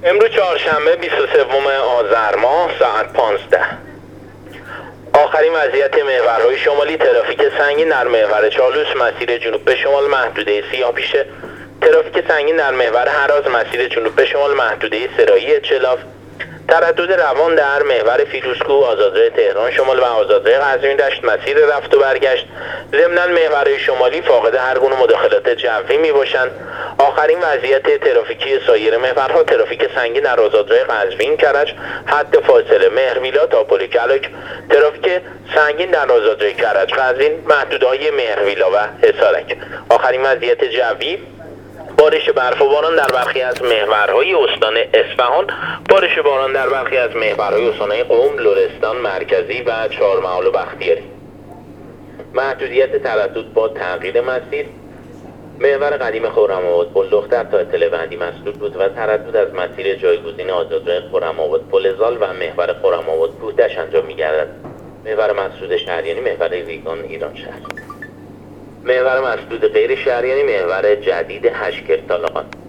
امروز چهارشنبه 23 آذر ماه ساعت 15. آخرین وضعیت محورهای شمالی ترافیک سنگین در محور چالوس مسیر جنوب به شمال محدوده سیاه پیشه. ترافیک سنگین در محور هراز مسیر جنوب به شمال محدوده سرایی چلاف. تردد روان در محور فیروزکوه آزادراه تهران شمال و آزادراه قزوین دشت مسیر رفت و برگشت. ضمناً محورهای شمالی فاقد هر گونه مداخلات جوی می باشند. آخرین وضعیت ترافیکی سایر محورها ترافیک سنگین در آزادراه قزوین کرج حد فاصله مهرویلا تا پل کلک. ترافیک سنگین در آزادراه کرج قزوین محدودهای مهرویلا و حصارک. آخرین وضعیت جوی بارش برف و باران در برخی از محورهای استان اصفهان، بارش باران در برخی از محورهای استانهای قم، لرستان مرکزی و چهارمحال و بختیاری. محدودیت تردد با تغییر مسیر. محور قدیم خرم‌آباد پل دختر تا اطلاع بندی مسدود بود و تردد از مسیر جایگزین آزادراه خرم‌آباد پل زال و محور خرم‌آباد کوهدشت انجام می‌گردد. محور مسدود شهریانی محور ریگان ایران شهر. محور مسدود غیر شهریانی محور جدید هشکر طالقان.